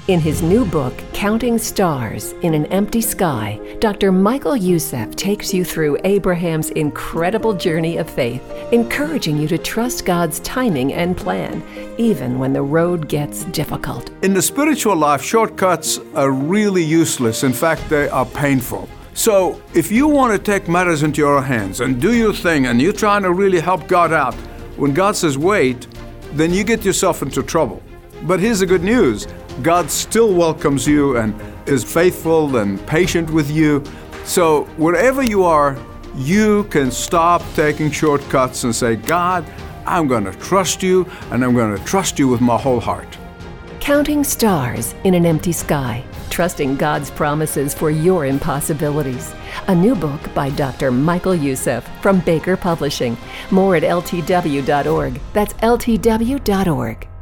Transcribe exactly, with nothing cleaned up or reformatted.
In his new book, Counting Stars in an Empty Sky, Doctor Michael Youssef takes you through Abraham's incredible journey of faith, encouraging you to trust God's timing and plan, even when the road gets difficult. In the spiritual life, shortcuts are really useless. In fact, they are painful. So if you want to take matters into your hands and do your thing, and you're trying to really help God out, when God says wait, then you get yourself into trouble. But here's the good news. God still welcomes you and is faithful and patient with you. So wherever you are, you can stop taking shortcuts and say, God, I'm going to trust you, and I'm going to trust you with my whole heart. Counting Stars in an Empty Sky, trusting God's promises for your impossibilities. A new book by Doctor Michael Youssef from Baker Publishing. More at L T W dot org. That's L T W dot org.